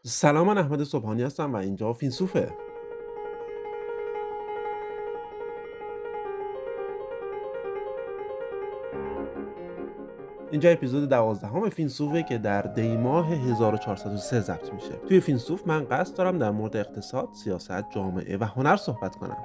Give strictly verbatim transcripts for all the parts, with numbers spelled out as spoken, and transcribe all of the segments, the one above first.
سلام، من احمد صبحانی هستم و اینجا فیلسوفه. اینجا اپیزود دوازدهم فیلسوفه که در دی ماه هزار و چهارصد و سه ضبط میشه. توی فیلسوف من قصد دارم در مورد اقتصاد، سیاست، جامعه و هنر صحبت کنم.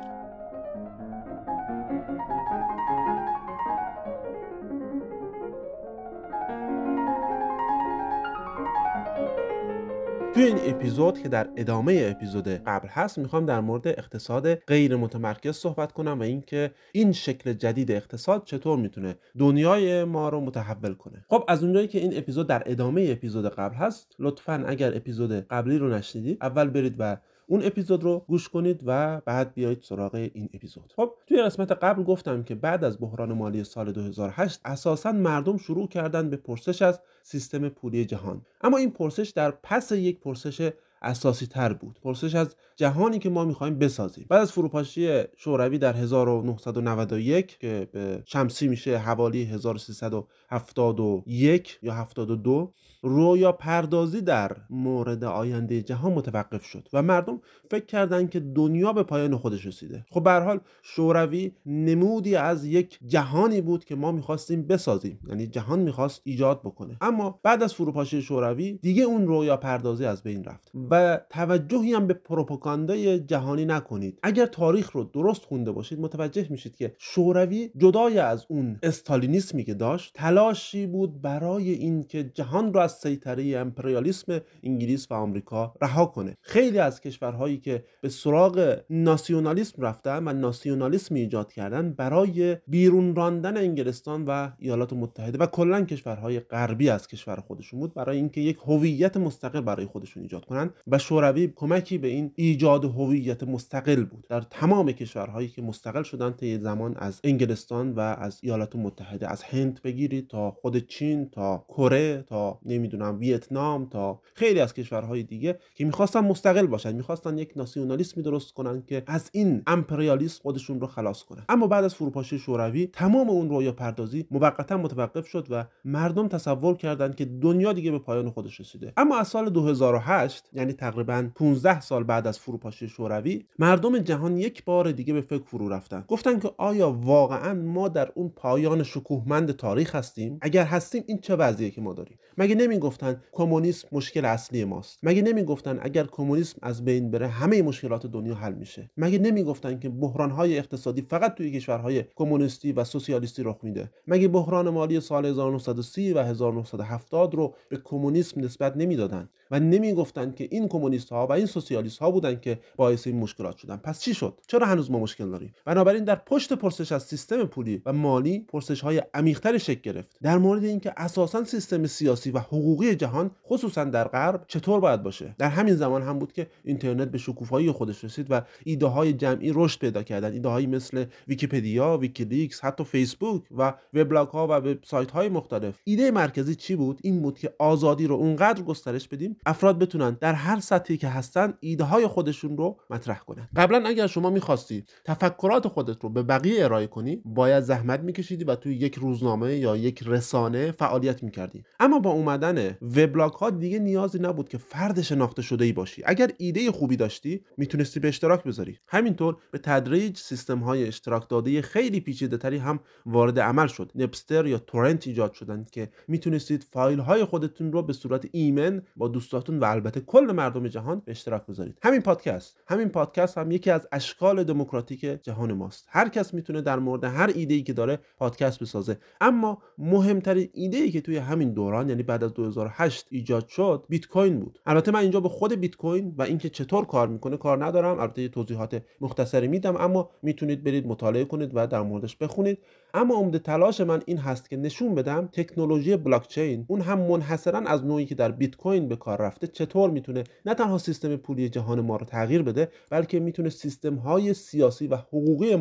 توی این اپیزود که در ادامه اپیزود قبل هست میخوام در مورد اقتصاد غیر متمرکز صحبت کنم و اینکه این شکل جدید اقتصاد چطور میتونه دنیای ما رو متحول کنه. خب از اونجایی که این اپیزود در ادامه اپیزود قبل هست، لطفاً اگر اپیزود قبلی رو نشنیدید اول برید و اون اپیزود رو گوش کنید و بعد بیایید سراغ این اپیزود. خب توی قسمت قبل گفتم که بعد از بحران مالی سال دو هزار و هشت اساساً مردم شروع کردن به پرسش از سیستم پولی جهان. اما این پرسش در پس یک پرسش اساسی تر بود، پرسش از جهانی که ما میخوایم بسازیم. بعد از فروپاشی شوروی در هزار و نهصد و نود و یک که به شمسی میشه حوالی هزار و سیصد و هفتاد و یک یا هفتاد و دو، رویا پردازی در مورد آینده جهان متوقف شد و مردم فکر کردند که دنیا به پایان خودش رسیده. خب به هر حال شوروی نمودی از یک جهانی بود که ما میخواستیم بسازیم، یعنی جهان میخواست ایجاد بکنه. اما بعد از فروپاشی شوروی دیگه اون رویا پردازی از بین رفت و توجهی هم به پروپاگاندای جهانی نکنید. اگر تاریخ رو درست خونده باشید متوجه میشید که شوروی جدای از اون استالینیسمی که داشت، تلاشی بود برای این که جهان رو از سیطره امپریالیسم انگلیس و آمریکا رها کنه. خیلی از کشورهایی که به سراغ ناسیونالیسم رفتن و ناسیونالیسم ایجاد کردن برای بیرون راندن انگلستان و ایالات متحده و کلا کشورهای غربی از کشور خودشون بود، برای اینکه یک هویت مستقل برای خودشون ایجاد کنن و شوروی کمکی به این ایجاد هویت مستقل بود در تمام کشورهایی که مستقل شدن طی زمان از انگلستان و از ایالات متحده. از هند بگیرید تا خود چین، تا کره، تا نمیدونم ویتنام، تا خیلی از کشورهای دیگه که میخواستن مستقل باشن، میخواستن یک ناسیونالیسمی درست کنن که از این امپریالیسم خودشون رو خلاص کنن. اما بعد از فروپاشی شوروی تمام اون رویا پردازی موقتا متوقف شد و مردم تصور کردند که دنیا دیگه به پایان خودش رسیده. اما از سال دو هزار و هشت، یعنی تقریباً پانزده سال بعد از فروپاشی شوروی، مردم جهان یک بار دیگه به فکر فرو رفتن. گفتن که آیا واقعاً ما در اون پایان شکوهمند تاریخ هستیم؟ اگر هستیم این چه وضعیه که ما داریم؟ مگه نمیگفتن کمونیسم مشکل اصلی ماست؟ مگه نمیگفتن اگر کمونیسم از بین بره همه مشکلات دنیا حل میشه؟ مگه نمیگفتن که بحران‌های اقتصادی فقط توی کشورهای کمونیستی و سوسیالیستی رخ میده؟ مگه بحران مالی سال هزار و نهصد و سی و هزار و نهصد و هفتاد رو به کمونیسم نسبت نمیدادن و نمیگفتن که این کمونیست‌ها و این سوسیالیست‌ها بودن که باعث این مشکلات شدن؟ پس چی شد؟ چرا هنوز ما مشکل داریم؟ بنابراین در پشت پرسش از سیستم پولی و مالی پرسش‌های عمیق‌تری شکل گرفت در مورد اینکه اساساً سیستم سیاسی و حقوقی جهان خصوصاً در غرب چطور باید باشه. در همین زمان هم بود که اینترنت به شکوفایی خودش رسید و ایده‌های جمعی رشد پیدا کردن، ایده‌هایی مثل ویکی‌پدیا، ویکیلیکس، حتی فیسبوک و وبلاگ‌ها و وبسایت‌های مختلف. ایده مرکزی چی بود؟ این بود که آزادی رو اونقدر گسترش بدیم افراد بتونن در هر سطحی که هستن ایده‌های خودشون رو مطرح کنن. قبلا اگر شما می‌خواستی تفکرات خودت رو به بقیه ارائه کنی، باید زحمت می‌کشیدی و توی یک روزنامه یا یک رسانه فعالیت می‌کردی. اما با اومدن وبلاگ‌ها دیگه نیازی نبود که فرد شناخته شده‌ای باشی. اگر ایده خوبی داشتی، میتونستی به اشتراک بذاری. همینطور به تدریج سیستم‌های اشتراک داده خیلی پیچیده‌تری هم وارد عمل شد. نپستر یا تورنت ایجاد شدند که میتونستید فایل‌های خودتون رو به صورت ایمن با دوستاتون و البته کل مردم جهان به اشتراک بذارید. همین پادکست، همین پادکست هم یکی از اشکال دموکراتیک جهان ماست. هر کس میتونه در مورد هر ایده‌ای که داره پادکست بسازه. اما مهمترین ایده‌ای که توی همین دوران، یعنی بعد از دو هزار و هشت ایجاد شد، بیت کوین بود. البته من اینجا به خود بیت کوین و اینکه چطور کار میکنه کار ندارم، البته توضیحات مختصری میدم، اما میتونید برید مطالعه کنید و در موردش بخونید. اما عمده تلاش من این هست که نشون بدم تکنولوژی بلاک چین، اون هم منحصرا از نوعی که در بیت کوین به کار رفته، چطور میتونه نه تنها سیستم پولی جهان ما رو تغییر بده، بلکه میتونه سیستم های سیاسی و حقوقی ما رو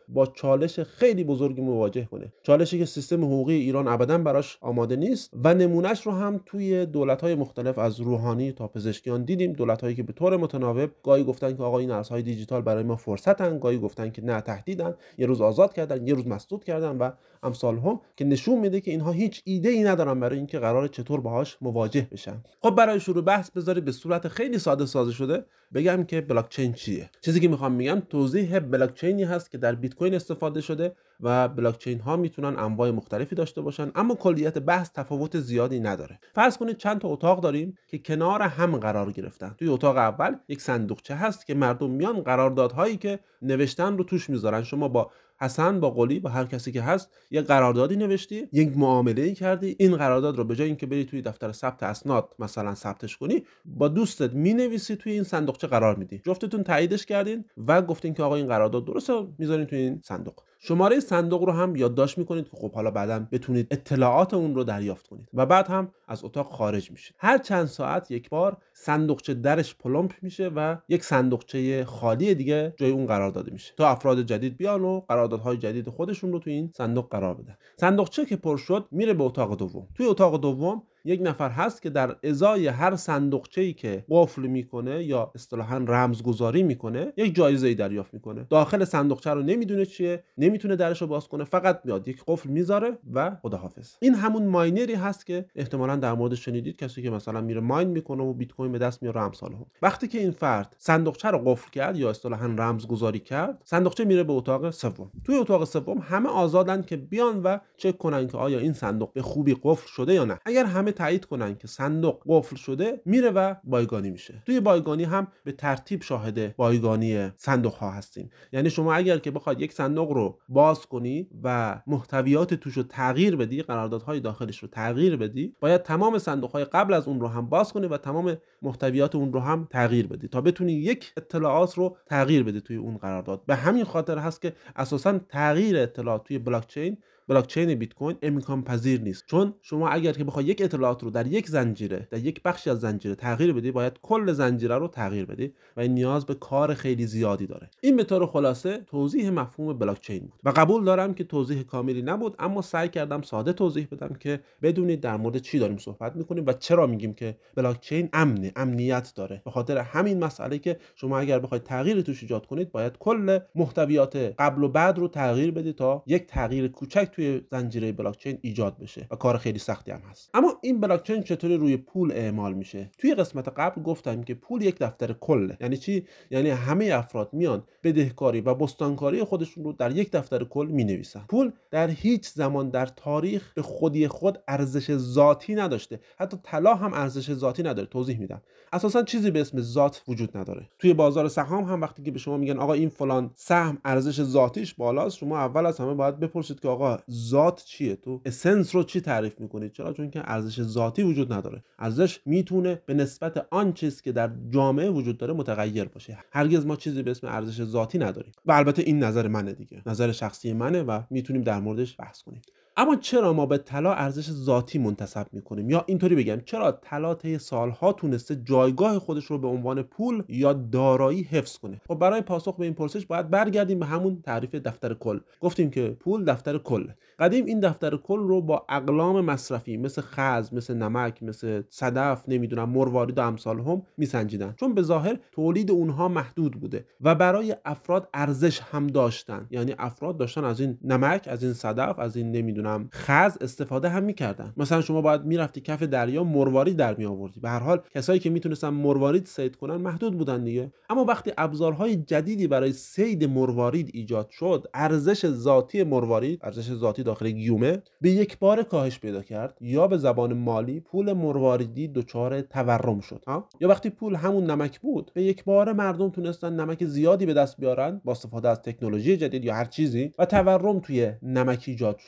با چالش خیلی بزرگی مواجه کنه. چالشی که سیستم حقوقی ایران ابداً براش آماده نیست و نمونهش رو هم توی دولت‌های مختلف از روحانی تا پزشکیان دیدیم. دولت‌هایی که به طور متناوب گاهی گفتن که آقا این ارزهای دیجیتال برای ما فرصتن، گاهی گفتن که نه تهدیدن، یه روز آزاد کردن، یه روز مسدود کردن و امثال هم، که نشون میده که اینها هیچ ایده‌ای ندارن برای اینکه قرار چطور باهاش مواجه بشن. خب برای شروع بحث بذارید به صورت خیلی ساده سازی شده بگم که بلاک چین چیه. چیزی که میخوام میگم توضیح بلاک چینی هست که در بیت کوین استفاده شده و بلاک چین ها میتونن انواع مختلفی داشته باشن، اما کلیت بحث تفاوت زیادی نداره. فرض کنید چند تا اتاق داریم که کنار هم قرار گرفتن. توی اتاق اول یک صندوقچه هست که مردم میان قراردادهایی که نوشتن رو توش میذارن. شما با حسن، با قلی، با هر کسی که هست یه قراردادی نوشتی، یک معامله‌ای کردی، این قرارداد رو به جای اینکه بری توی دفتر ثبت اسناد مثلا ثبتش کنی، با دوستت مینویسی توی این صندوقچه قرار میدی. جفتتون تاییدش کردین و گفتین که آقا این قرارداد درسته، میذارین توی این صندوق. شماره صندوق رو هم یادداشت میکنید که خب حالا بعداً بتونید اطلاعات اون رو دریافت کنید و بعد هم از اتاق خارج میشید. هر چند ساعت یک بار صندوقچه درش پلمپ میشه و یک صندوقچه خالی دیگه جای اون قرار داده میشه تا افراد جدید بیان و قراردادهای جدید خودشون رو توی این صندوق قرار بدن. صندوقچه که پر شد میره به اتاق دوم. توی اتاق دوم یک نفر هست که در ازای هر صندوقچه‌ای که قفل میکنه یا اصطلاحاً رمزگذاری میکنه یک جایزه‌ای دریافت میکنه. داخل صندوقچه رو نمیدونه چیه، نمیتونه درش رو باز کنه، فقط میاد یک قفل میذاره و خداحافظ. این همون ماینری هست که احتمالاً در موردش شنیدید، کسی که مثلا میره ماین میکنه و بیت کوین به دست میاره امثال هم. وقتی که این فرد صندوقچه رو قفل کرد یا اصطلاحاً رمزگذاری کرد، صندوقچه میره به اتاق سوم. توی اتاق سوم همه آزادن که بیان و چک کنن که آیا این صندوق به خوبی قفل شده یا نه. اگر همه تایید کنن که صندوق قفل شده، میره و بایگانی میشه. توی بایگانی هم به ترتیب شاهد بایگانی صندوق ها هستیم. یعنی شما اگر که بخواید یک صندوق رو باز کنی و محتویات توش رو تغییر بدی، قراردادهای داخلش رو تغییر بدی، باید تمام صندوق های قبل از اون رو هم باز کنی و تمام محتویات اون رو هم تغییر بدی تا بتونی یک اطلاعات رو تغییر بدی توی اون قرارداد. به همین خاطر هست که اساساً تغییر اطلاعات توی بلاک چین بلاک چین بیت کوین امکان پذیر نیست، چون شما اگر که بخوای یک اطلاعات رو در یک زنجیره، در یک بخشی از زنجیره تغییر بدی، باید کل زنجیره رو تغییر بدی و این نیاز به کار خیلی زیادی داره. این به طور خلاصه توضیح مفهوم بلاک چین بود و قبول دارم که توضیح کاملی نبود، اما سعی کردم ساده توضیح بدم که بدونید در مورد چی داریم صحبت میکنیم و چرا میگیم که بلاک چین امنه، امنیت داره. به خاطر همین مسئله که شما اگر بخواید تغییر توش ایجاد کنید، باید کل محتویات قبل و بعد رو تغییر بدید تا یک تغییر کوچک توی زنجیره بلاک چین ایجاد بشه و کار خیلی سختی هم هست. اما این بلاک چین چطوری روی پول اعمال میشه؟ توی قسمت قبل گفتم که پول یک دفتر کله. یعنی چی؟ یعنی همه افراد میان بدهکاری و بستانکاری خودشون رو در یک دفتر کل مینویسن. پول در هیچ زمان در تاریخ به خودی خود ارزش ذاتی نداشته. حتی طلا هم ارزش ذاتی نداره. توضیح میدم. اساسا چیزی به اسم ذات وجود نداره. توی بازار سهام هم وقتی که به شما میگن آقا این فلان سهم ارزش ذاتیش بالاست، شما اول از همه باید بپرسید که آقا ذات چیه؟ تو اسنس رو چی تعریف میکنید؟ چرا؟ چون که ارزش ذاتی وجود نداره. ارزش میتونه به نسبت آن چیز که در جامعه وجود داره متغیر باشه. هرگز ما چیزی به اسم ارزش ذاتی نداریم. و البته این نظر منه دیگه، نظر شخصی منه و میتونیم در موردش بحث کنیم. اما چرا ما به طلا ارزش ذاتی منتسب میکنیم؟ یا اینطوری بگم، چرا طلا طی سالها تونسته جایگاه خودش رو به عنوان پول یا دارایی حفظ کنه؟ خب برای پاسخ به این پرسش باید برگردیم به همون تعریف دفتر کل. گفتیم که پول دفتر کل. قدیم این دفتر کل رو با اقلام مصرفی مثل خز، مثل نمک، مثل صدف، نمیدونم مروارید و امثال هم میسنجیدن، چون به ظاهر تولید اونها محدود بوده و برای افراد ارزش هم داشتن. یعنی افراد داشتن از این نمک، از این صدف، از این نمیدونم خز استفاده هم میکردن. مثلا شما باید میرفتی کف دریا مروارید در می آوردی. به هر حال کسایی که میتونستن مروارید صید کنن محدود بودن دیگه. اما وقتی ابزارهای جدیدی برای صید مروارید ایجاد شد، ارزش ذاتی مروارید، ارزش ذاتی داخل گیومه، به یک بار کاهش پیدا کرد. یا به زبان مالی پول مرواریدی دچار تورم شد. ها؟ یا وقتی پول همون نمک بود، به یک بار مردم تونستن نمک زیادی به دست بیارن با استفاده از تکنولوژی جدید یا هر چیزی و تورم توی نمک ایجاد شد.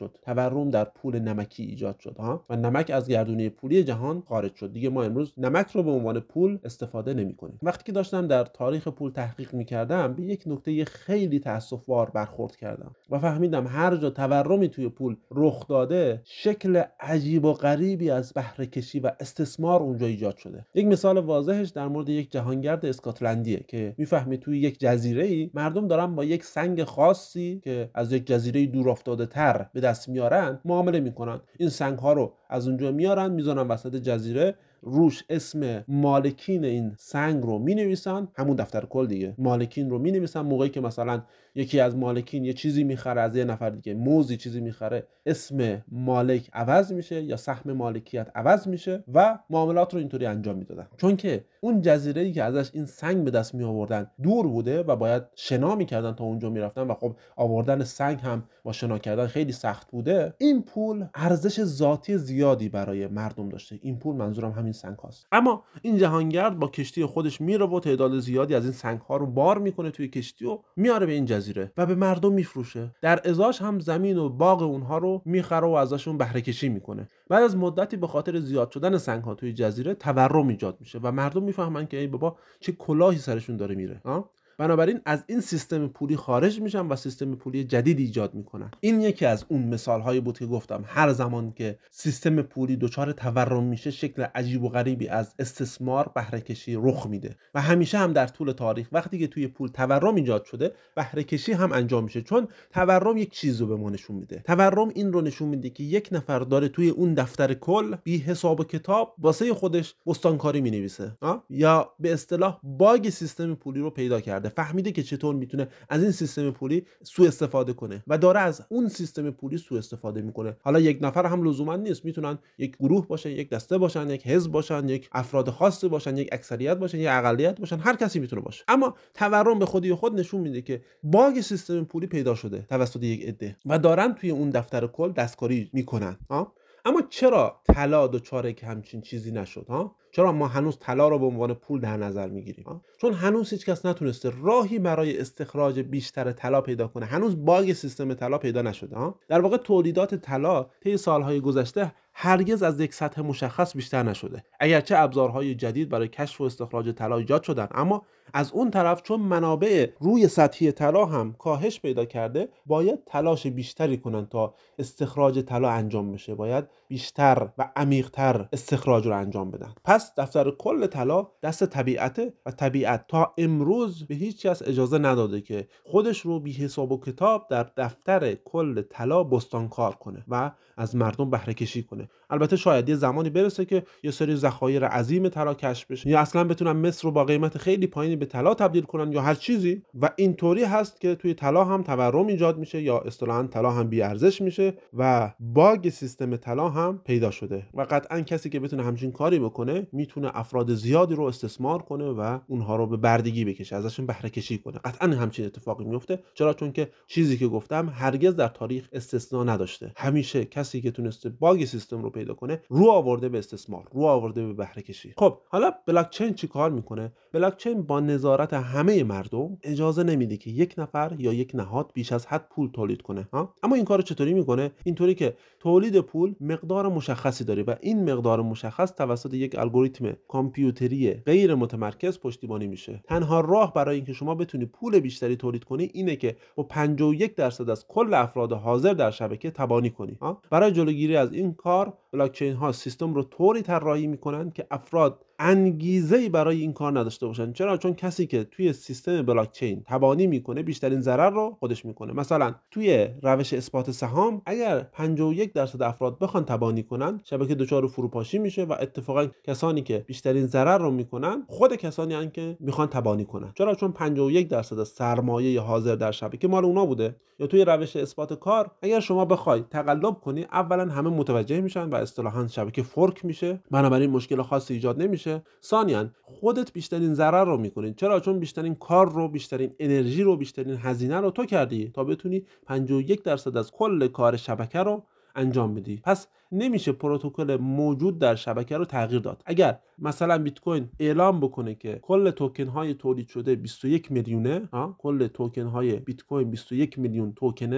تورم در پول نمکی ایجاد شد ها و نمک از گردونه پولی جهان خارج شد. دیگه ما امروز نمک رو به عنوان پول استفاده نمی‌کنیم. وقتی که داشتم در تاریخ پول تحقیق می‌کردم به یک نکته خیلی تأسف‌بار برخورد کردم و فهمیدم هر جا تورمی توی پول رخ داده شکل عجیب و غریبی از بهره کشی و استثمار اونجا ایجاد شده. یک مثال واضحش در مورد یک جهانگرد اسکاتلندیه که میفهمی توی یک جزیره‌ای مردم دارن با یک سنگ خاصی که از یک جزیره دور افتاده تر به دست میارن معامله میکنن. این سنگ ها رو از اونجا میارن میذارن وسط جزیره، روش اسم مالکین این سنگ رو مینویسن، همون دفتر کل دیگه، مالکین رو مینویسن. موقعی که مثلا یکی از مالکین یه چیزی میخره از یه نفر دیگه، موزی چیزی میخره، اسم مالک عوض میشه یا سهم مالکیت عوض میشه و معاملات رو اینطوری انجام میدادن. چون که اون جزیره‌ای که ازش این سنگ به دست می آوردن دور بوده و باید شنا میکردن تا اونجا میرفتن و خب آوردن سنگ هم با شنا کردن خیلی سخت بوده، این پول ارزش ذاتی زیادی برای مردم داشته. این پول منظورم همین سنگ هاست. اما این جهانگرد با کشتی خودش میره و تعداد زیادی از این سنگ ها رو بار میکنه توی کشتی و میاره به این جزیره و به مردم میفروشه. در ازاش هم زمین و باغ اونها رو میخره و ازشون بهره کشی میکنه. بعد از مدتی به خاطر زیاد شدن سنگ ها توی جزیره تورم ایجاد میشه و مردم میفهمن که ای بابا چه کلاهی سرشون داره میره. ها بنابراین از این سیستم پولی خارج میشن و سیستم پولی جدید ایجاد میکنن. این یکی از اون مثالهایی بود که گفتم هر زمان که سیستم پولی دچار تورم میشه شکل عجیب و غریبی از استثمار، بهره کشی رخ میده و همیشه هم در طول تاریخ وقتی که توی پول تورم ایجاد شده بهره کشی هم انجام میشه. چون تورم یک چیز رو به ما نشون میده. تورم این رو نشون میده که یک نفر داره توی اون دفتر کل بی حساب و کتاب واسه خودش بستانکاری مینویسه یا به اصطلاح باگ سیستم پولی رو پیدا کرده، فهمیده که چطور میتونه از این سیستم پولی سوء استفاده کنه و داره از اون سیستم پولی سوء استفاده میکنه. حالا یک نفر هم لزوما نیست، میتونن یک گروه باشن، یک دسته باشن، یک حزب باشن، یک افراد خاصی باشن، یک اکثریت باشن، یک اقلیت باشن، هر کسی میتونه باشه. اما تورم به خودی خود نشون میده که باگ سیستم پولی پیدا شده توسط یک عده و دارن توی اون دفتر کل دستکاری میکنن. ها اما چرا طلا دچار که همچین چیزی نشد؟ ها چرا ما هنوز طلا رو به عنوان پول در نظر میگیریم؟ چون هنوز هیچ کس نتونسته راهی برای استخراج بیشتر طلا پیدا کنه. هنوز باگ سیستم طلا پیدا نشده. ها در واقع تولیدات طلا طی سالهای گذشته هرگز از یک سطح مشخص بیشتر نشده. اگرچه ابزارهای جدید برای کشف و استخراج طلا ایجاد شدن، اما از اون طرف چون منابع روی سطحی طلا هم کاهش پیدا کرده، باید تلاش بیشتری کنن تا استخراج طلا انجام بشه. باید بیشتر و عمیق‌تر استخراج رو انجام بدن. پس دفتر کل طلا دست طبیعته و طبیعت تا امروز به هیچ کس اجازه نداده که خودش رو بی حساب و کتاب در دفتر کل طلا بستانکار کنه و از مردم بهره کشی کنه. البته شاید یه زمانی برسه که یه سری ذخایر عظیم طلا کشف بشه یا اصلا بتونن مصر رو با قیمت خیلی پایینی به طلا تبدیل کنن یا هر چیزی و اینطوری هست که توی طلا هم تورم ایجاد میشه یا اصطلاحاً طلا هم بی ارزش میشه و باگ سیستم طلا هم پیدا شده و قطعاً کسی که بتونه همچین کاری بکنه میتونه افراد زیادی رو استثمار کنه و اونها رو به بردگی بکشه، ازشون بهره کشی کنه. قطعاً همچین اتفاقی میفته. چرا؟ چون که چیزی که گفتم هرگز در تاریخ استثنا نداشته. همیشه کسی که تونسته باگ سیستم رو پیدا کنه رو آورده به استثمار، رو آورده به بهره کشی. خب حالا بلاک چین چی کار میکنه؟ بلاک چین با نظارت همه مردم اجازه نمیده که یک نفر یا یک نهاد بیش از حد پول تولید کنه. ها اما این کارو چطوری میکنه؟ اینطوری که تولید پول مقدار مشخصی داره و این مقدار مشخص توسط یک الگوریتم کامپیوتری غیر متمرکز پشتیبانی میشه. تنها راه برای اینکه شما بتونی پول بیشتری تولید کنی اینه که با پنجاه و یک درصد از کل افراد حاضر در شبکه تبانی کنی. ها برای جلوگیری از این کار بلاک چین ها سیستم رو طوری طراحی میکنن که افراد انگیزه‌ای برای این کار نداشته باشن. چرا؟ چون کسی که توی سیستم بلاک چین تبانی میکنه بیشترین ضرر رو خودش میکنه. مثلا توی روش اثبات سهام اگر پنجاه و یک درصد افراد بخوان تبانی کنن شبکه دچار فروپاشی میشه و اتفاقا کسانی که بیشترین ضرر رو میکنن خود کسانی هستن که میخوان تبانی کنن. چرا؟ چون پنجاه و یک درصد از سرمایه حاضر در شبکه مال اونا بوده. یا توی روش اثبات کار اگر شما بخوای تقلب کنی اولا همه متوجه میشن و اصطلاحاً شبکه فورک میشه، بنابراین مشکل خاصی ایجاد نمیشه. ثانیاً خودت بیشترین ضرر رو میکنی. چرا؟ چون بیشترین کار رو، بیشترین انرژی رو، بیشترین هزینه رو تو کردی تا بتونی پنجاه و یک درصد از کل کار شبکه رو انجام بدی. پس نمیشه پروتکل موجود در شبکه رو تغییر داد. اگر مثلا بیت کوین اعلام بکنه که کل توکن های تولید شده بیست و یک میلیونه، ها کل توکن های بیت کوین بیست و یک میلیون توکنه،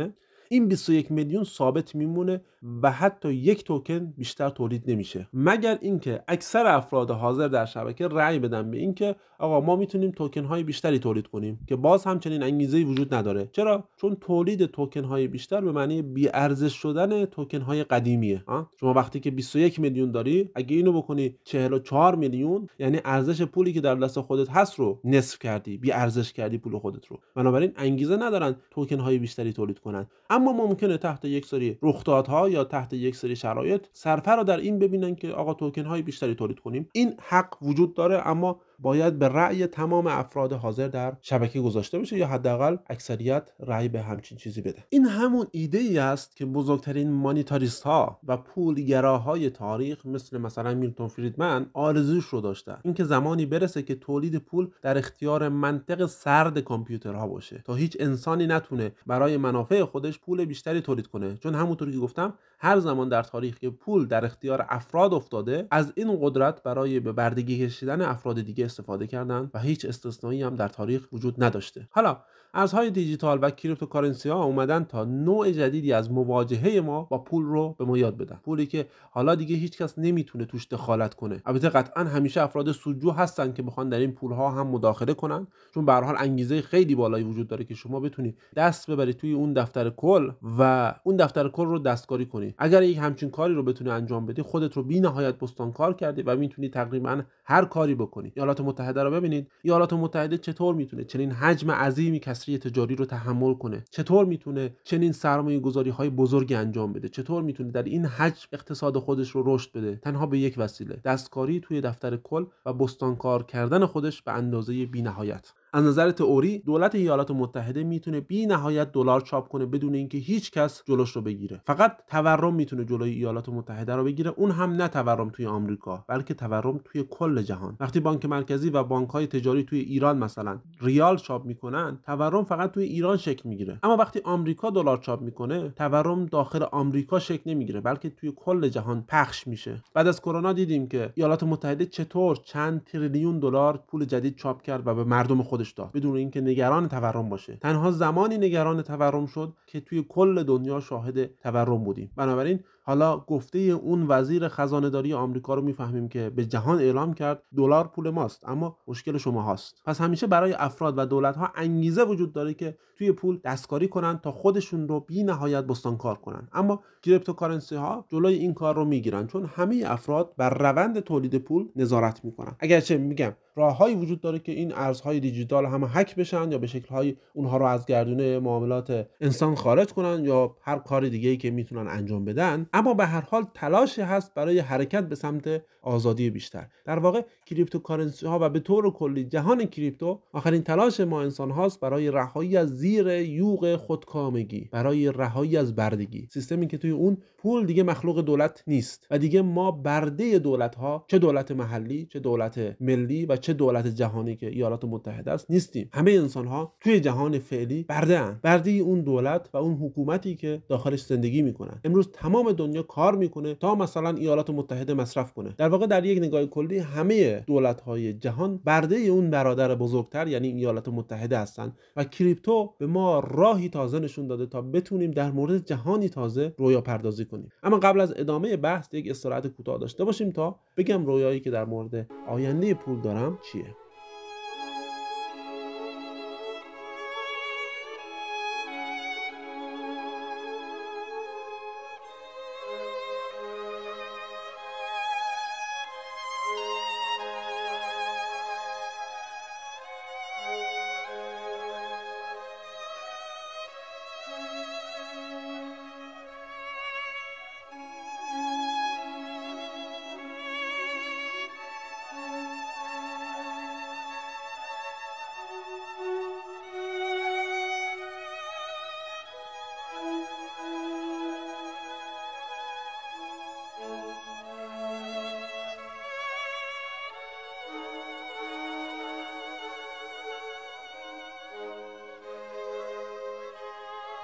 این بیست و یک میلیون ثابت میمونه و حتی یک توکن بیشتر تولید نمیشه، مگر اینکه اکثر افراد حاضر در شبکه رأی بدن به اینکه آقا ما میتونیم توکن های بیشتری تولید کنیم، که باز همچنین انگیزه‌ای وجود نداره. چرا؟ چون تولید توکن های بیشتر به معنی بی ارزش شدن توکن های قدیمیه. ها شما وقتی که بیست و یک میلیون داری، اگه اینو بکنی چهل و چهار میلیون، یعنی ارزش پولی که در دست خودت هست رو نصف کردی، بی ارزش کردی پول خودت رو. بنابراین انگیزه ندارن توکن های بیشتری تولید کنن. اما ممکنه تحت یک سری رخدادها یا تحت یک سری شرایط صرفه رو در این ببینن که آقا توکن های بیشتری تولید کنیم. این حق وجود داره، اما باید به رأی تمام افراد حاضر در شبکه گذاشته بشه یا حداقل اکثریت رأی به همچین چیزی بده. این همون ایده ای است که بزرگترین مانیتاریست ها و پولگراهای تاریخ مثل مثلا میلتون فریدمن آرزوش رو داشتن، اینکه زمانی برسه که تولید پول در اختیار منطق سرد کامپیوترها باشه تا هیچ انسانی نتونه برای منافع خودش پول بیشتری تولید کنه. چون همونطور که گفتم هر زمان در تاریخ که پول در اختیار افراد افتاده، از این قدرت برای به بردگی کشیدن افراد دیگه استفاده کردن و هیچ استثنایی هم در تاریخ وجود نداشته. حالا ارزهای دیجیتال و کریپتوکارنسی ها اومدن تا نوع جدیدی از مواجهه ما با پول رو به ما یاد بدن، پولی که حالا دیگه هیچ کس نمیتونه توش دخالت کنه. البته قطعا همیشه افراد سودجو هستن که بخوان در این پول ها هم مداخله کنن، چون به هر حال انگیزه خیلی بالایی وجود داره که شما بتونید دست ببرید توی اون دفتر کل و اون دفتر کل رو دستکاری کنی. اگر یک همچین کاری رو بتونی انجام بدی، خودت رو بی‌نهایت بستانکار کردی و میتونی تقریبا هر کاری بکنی. ایالات متحده رو ببینید، ایالات متحده چطور میتونه چنین حجم عظیمی کسری تجاری رو تحمل کنه، چطور میتونه چنین سرمایه‌گذاری‌های بزرگی انجام بده، چطور میتونه در این حجم اقتصاد خودش رو رشد بده، تنها به یک وسیله: دستکاری توی دفتر کل و بستانکار کردن خودش به اندازه بی‌نهایت. از نظر تئوری دولت ایالات متحده میتونه بی نهایت دلار چاپ کنه بدون اینکه هیچ کس جلوش رو بگیره. فقط تورم میتونه جلوی ایالات متحده رو بگیره، اون هم نه تورم توی آمریکا بلکه تورم توی کل جهان. وقتی بانک مرکزی و بانک‌های تجاری توی ایران مثلا ریال چاپ میکنن، تورم فقط توی ایران شکل میگیره. اما وقتی آمریکا دلار چاپ میکنه، تورم داخل آمریکا شکل نمیگیره بلکه توی کل جهان پخش میشه. بعد از کرونا دیدیم که ایالات متحده چطور چند تریلیون دلار پول جدید چاپ کرد و به مردم خودش داد بدون اینکه نگران تورم باشه. تنها زمانی نگران تورم شد که توی کل دنیا شاهد تورم بودیم. بنابراین حالا گفته اون وزیر خزانه داری آمریکا رو میفهمیم که به جهان اعلام کرد دلار پول ماست، اما مشکل شما هاست. پس همیشه برای افراد و دولت ها انگیزه وجود داره که توی پول دستکاری کنن تا خودشون رو بی نهایت بستانکار کنن. اما کریپتوکارنسی ها جلوی این کار رو میگیرن، چون همه افراد بر روند تولید پول نظارت میکنن. اگرچه میگم راههایی وجود داره که این ارزهای دیجیتال هم هک بشن یا به شکل‌های اونها رو از گردونه معاملات انسان خارج کنن یا هر کار دیگه‌ای که میتونن انجام بدن، اما به هر حال تلاشی هست برای حرکت به سمت آزادی بیشتر. در واقع کریپتوکارنسی ها و به طور کلی جهان کریپتو آخرین تلاش ما انسان هاست برای رهایی از زیر یوغ خودکامگی، برای رهایی از بردگی. سیستمی که توی اون پول دیگه مخلوق دولت نیست و دیگه ما برده دولت ها، چه دولت محلی، چه دولت ملی و چه دولت جهانی که ایالات متحده است، نیستیم. همه انسان ها توی جهان فعلی برده ان، برده اون دولت و اون حکومتی که داخلش زندگی میکنن. امروز تمام دنیا کار میکنه تا مثلا ایالات متحده مصرف کنه. در واقع در یک نگاه کلی همه دولت های جهان برده اون برادر بزرگتر یعنی ایالات متحده هستن و کریپتو به ما راهی تازه نشون داده تا بتونیم در مورد جهانی تازه رویا پردازی کنیم. اما قبل از ادامه بحث یک استراحت کوتاه داشته باشیم تا بگم رویایی که در مورد آینده پول دارم چیه.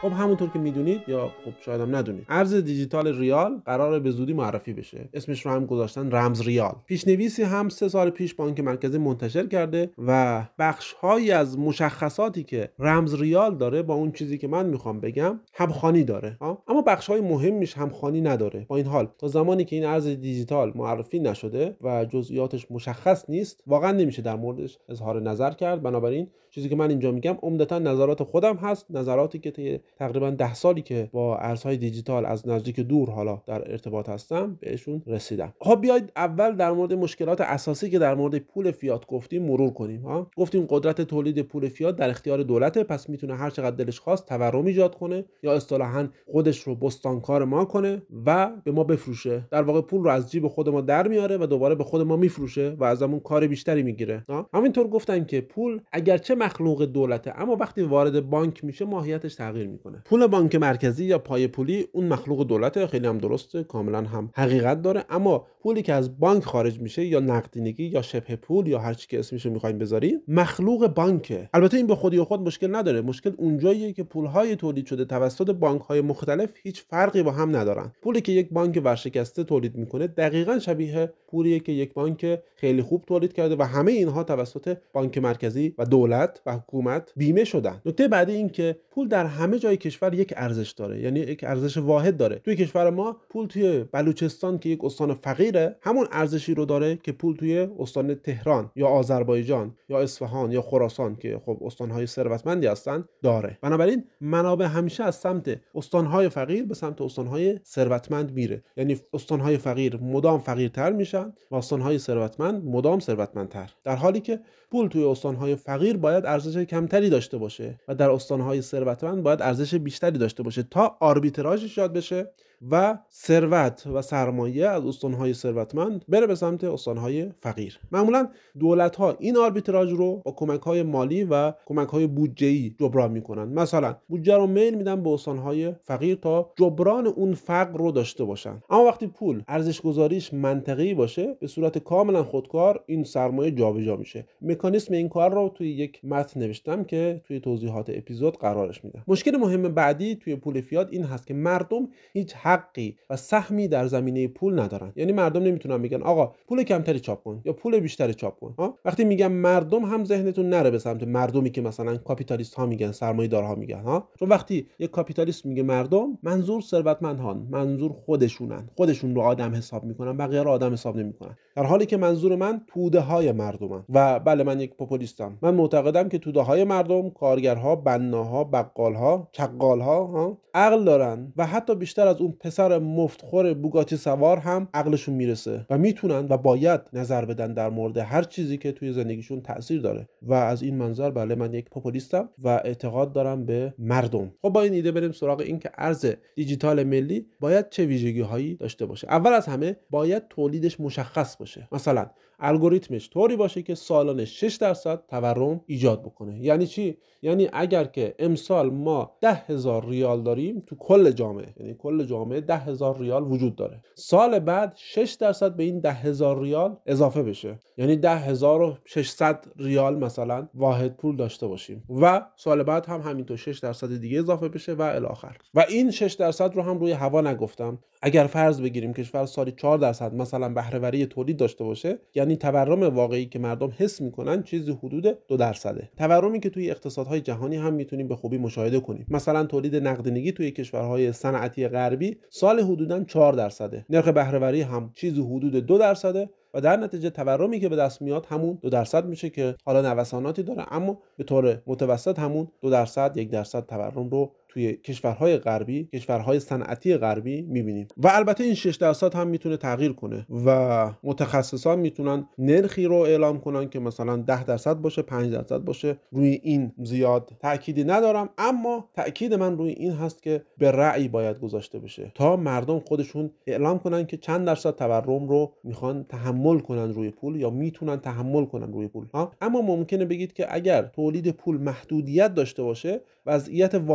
خب همونطور که میدونید یا خب شاید هم ندونید، ارز دیجیتال ریال قراره به زودی معرفی بشه. اسمش رو هم گذاشتن رمز ریال. پیشنویسی هم سه سال پیش بانک مرکزی منتشر کرده و بخش‌هایی از مشخصاتی که رمز ریال داره با اون چیزی که من میخوام بگم همخوانی داره، ها؟ اما بخش‌های مهمیش همخوانی نداره. با این حال تا زمانی که این ارز دیجیتال معرفی نشده و جزئیاتش مشخص نیست، واقعا نمیشه در موردش اظهار نظر کرد. بنابراین چیزی که من اینجا میگم عمدتاً نظرات خودم هست، نظراتی که طی تقریبا ده سالی که با ارزهای دیجیتال از نزدیک دور حالا در ارتباط هستم بهشون رسیدم. خب بیاید اول در مورد مشکلات اساسی که در مورد پول فیات گفتیم مرور کنیم. ها گفتیم قدرت تولید پول فیات در اختیار دولته، پس میتونه هر چقدر دلش خواست تورم ایجاد کنه یا اصطلاحاً خودش رو بستانکار ما کنه و به ما بفروشه. در واقع پول رو از جیب خود ما در میاره و دوباره به خود ما میفروشه و ازمون کار بیشتری میگیره. همینطور گفتم که پول اگرچه مخلوق دولته، اما وقتی وارد بانک میشه ماهیتش تغییر میکنه. پول بانک مرکزی یا پای پولی اون مخلوق دولته، خیلی هم درسته، کاملا هم حقیقت داره. اما پولی که از بانک خارج میشه یا نقدینگی یا شبه پول یا هر چی که اسمشو میخواین بذارین، مخلوق بانکه. البته این به خودی خود مشکل نداره. مشکل اونجاییه که پولهای تولید شده توسط بانک‌های مختلف هیچ فرقی با هم ندارن. پولی که یک بانک ورشکسته تولید میکنه دقیقاً شبیه پولیه که یک بانک خیلی خوب تولید کرده و همه اینها توسط بانک مرکزی و دولت و حکومت بیمه شدن. نکته بعدی این که پول در همه جای کشور یک ارزش داره، یعنی یک ارزش واحد داره. توی کشور ما پول توی بلوچستان که یک استان فقیره همون ارزشی رو داره که پول توی استان تهران یا آذربایجان یا اصفهان یا خراسان که خب استان‌های ثروتمندی هستن داره. بنابراین منابع همیشه از سمت استان‌های فقیر به سمت استان‌های ثروتمند میره، یعنی استان‌های فقیر مدام فقیرتر میشن و استان‌های ثروتمند مدام ثروتمندتر، در حالی که پول توی استان‌های فقیر باید ارزش کمتری داشته باشه و در استان‌های ثروتمند باید ارزش بیشتری داشته باشه تا آربیتراژ ایجاد بشه و ثروت و سرمایه از استان‌های ثروتمند بره به سمت استان‌های فقیر. معمولاً دولت‌ها این آربیتراژ رو با کمک‌های مالی و کمک‌های بودجه‌ای جبران می‌کنن. مثلا بودجه رو میل میدن به استان‌های فقیر تا جبران اون فقر رو داشته باشن. اما وقتی پول ارزش گذاریش منطقی باشه به صورت کاملا خودکار این سرمایه جابجا میشه. مکانیزم این کار رو توی یک متن نوشتم که توی توضیحات اپیزود قرارش میدم. مشکل مهم بعدی توی پول فیات این هست که مردم هیچ حقی و سهمی در زمینه پول ندارن. یعنی مردم نمیتونن بگن آقا پول کمتری چاپ کن یا پول بیشتری چاپ کن. ها وقتی میگم مردم هم ذهنتون نره به سمت مردمی که مثلا کاپیتالیست ها میگن، سرمایه‌دارها میگن. ها چون وقتی یک کاپیتالیست میگه مردم، منظور ثروتمندان، منظور خودشونن، خودشون رو آدم حساب میکنن، بقیه رو آدم حساب نمیکنن. در حالی که منظور من توده های مردمن. و بله من یک پوپولیستم. من معتقدم که توده های مردم، کارگرها، بناها، بقالها، چقالها ها عقل دارن و حتی بیشتر از اون پسر مفتخور بوگاتی سوار هم عقلشون میرسه و میتونن و باید نظر بدن در مورد هر چیزی که توی زندگیشون تأثیر داره. و از این منظر بله من یک پوپولیستم و اعتقاد دارم به مردم. خب با این ایده بریم سراغ این که ارز دیجیتال ملی باید چه ویژگی هایی داشته باشه. اول از همه باید تولیدش مشخص باشه. مثلا الگوریتمش طوری باشه که سالانه شش درصد تورم ایجاد بکنه. یعنی چی؟ یعنی اگر که امسال ما ده هزار ریال داریم تو کل جامعه، یعنی کل جامعه ده هزار ریال وجود داره، سال بعد شش درصد به این ده هزار ریال اضافه بشه، یعنی ده هزار و ششصد ریال مثلا واحد پول داشته باشیم و سال بعد هم همینطور شش درصد دیگه اضافه بشه و الی آخر. و این شش درصد رو هم روی هوا نگفتم. اگر فرض بگیریم کشور سالی چهار درصد مثلا بهره وری تولید داشته باشه، یعنی تورم واقعی که مردم حس میکنن چیزی حدود دو درصده. تورمی که توی اقتصادهای جهانی هم میتونیم به خوبی مشاهده کنیم. مثلا تولید نقدینگی توی کشورهای صنعتی غربی سال حدوداً چهار درصده. نرخ بهره وری هم چیزی حدود دو درصده و در نتیجه تورمی که به دست میاد همون دو درصد میشه که حالا نوساناتی داره، اما به طور متوسط همون دو درصد یک درصد تورم رو توی کشورهای غربی، کشورهای صنعتی غربی میبینیم. و البته این شش درصد هم میتونه تغییر کنه و متخصصان میتونن نرخی رو اعلام کنن که مثلا ده درصد باشه، پنج درصد باشه. روی این زیاد تأکیدی ندارم، اما تأکید من روی این هست که به رأی باید گذاشته بشه تا مردم خودشون اعلام کنن که چند درصد تورم رو میخوان تحمل کنن روی پول یا میتونن تحمل کنن روی پول. ها اما ممکنه بگید که اگر تولید پول محدودیت داشته باشه، وضعیت وامدهی